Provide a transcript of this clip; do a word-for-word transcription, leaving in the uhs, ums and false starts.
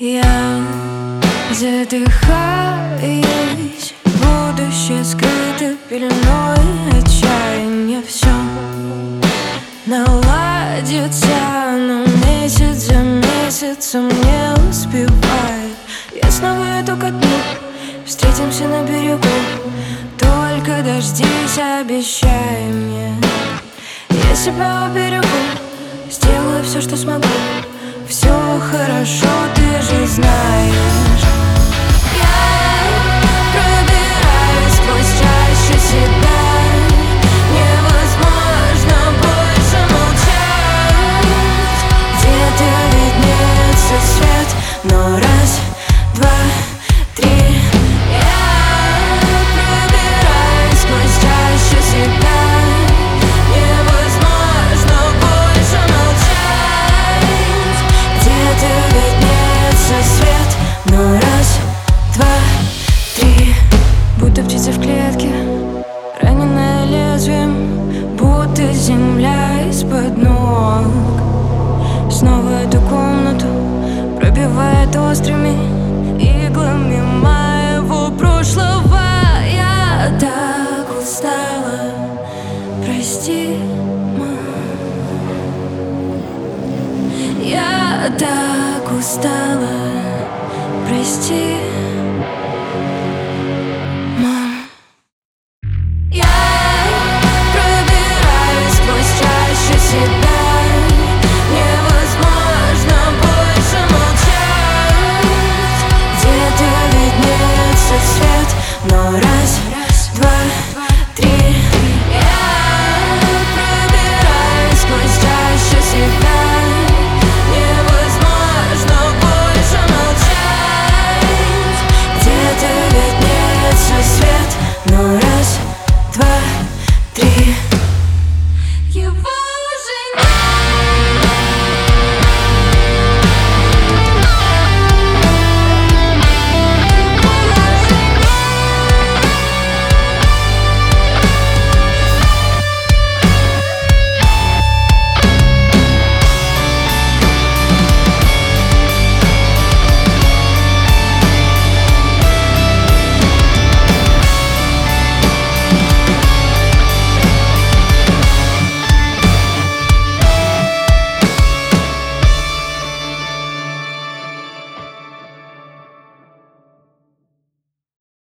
Я задыхаюсь, будущее скрыто пеленой отчаяния. Все наладится, но месяц за месяцем не успевает. Я снова иду ко дну, встретимся на берегу, только дождись, обещай мне. Я себя уберегу, сделаю все, что смогу. Все хорошо, ты же знаешь. Я пробираюсь сквозь чащу себя. Невозможно больше молчать. Где-то виднеется свет, но раз, два, три. Я пробираюсь сквозь чащу себя. Невозможно больше молчать. Где-то виднеется свет, но раз, два, три. Будто птица в клетке, раненая лезвием, будто земля из-под ног. Снова эту комнату пробивает острыми иглами моего прошлого. Я так устала, прости, мам. Я так устала, прости.